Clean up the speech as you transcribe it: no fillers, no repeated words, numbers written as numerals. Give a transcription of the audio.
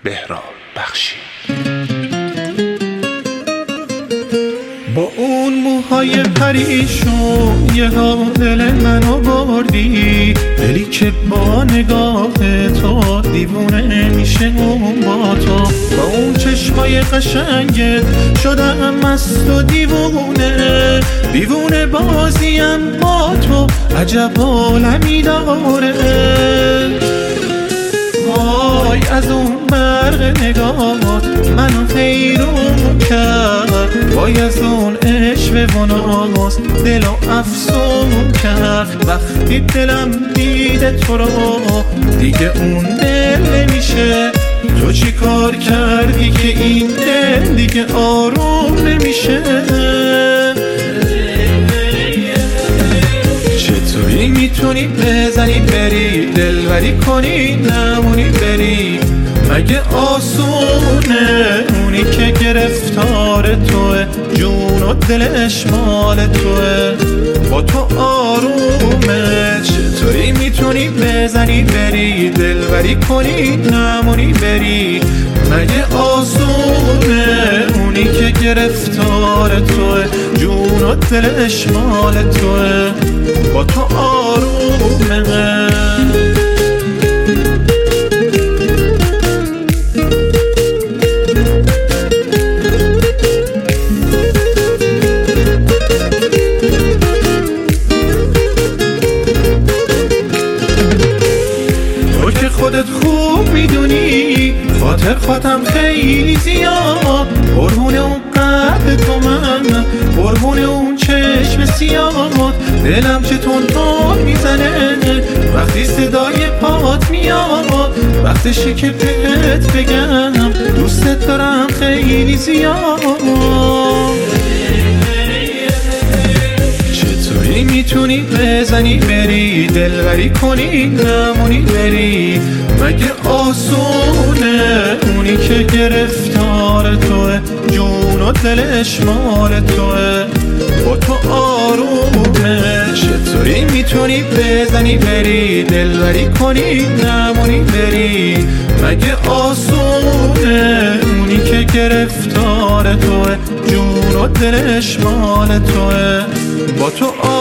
بهرام بخشی. با اون موهای پریشون یه ها دل منو بردی، دلی که با نگاه تو دیوونه میشه اون با تو. با اون چشمای قشنگت شدم مست و دیوونه، دیوونه بازیم با تو عجب عالمی داره. وای از اون برق نگاهات منو حیرون کرد، وای از اون عشق و ناز دلو افسون کرد. وقتی دلم دیده تو رو دیگه اون دل نمیشه، تو چی کار کردی که این دل دیگه آروم نمیشه؟ چطوری میتونی بزنی بری دلبری کنی نمونی بری؟ مگه آسونه اونی که گرفتار توه، جون و دلش مال توه، با تو آرومه. چطوری میتونی بزنی بری دلبری کنی نمونی بری؟ مگه آسونه اونی که گرفتار توه، جون و دلش مال توه، با تو آرومه. تو که خودت خوب میدونی خاطرم خیلی زیاد، قربون اون قد تو من، قربون اون چشم سیاه. دلم چه تون میزنه وقتی صدای پات میاد، وقتشه که بهت بگم دوستت دارم خیلی زیاد. چطوری میتونی بزنی بری دلبری کنی نمونی بری؟ مگه آسونه اونی که گرفتار توه، جون و دلش مال توه، با تو آرومه. چطوری میتونی بزنی بری دلبری کنی نمونی بری؟ مگه آسونه اونی که گرفتار توه، جون و دلش مال توه، با تو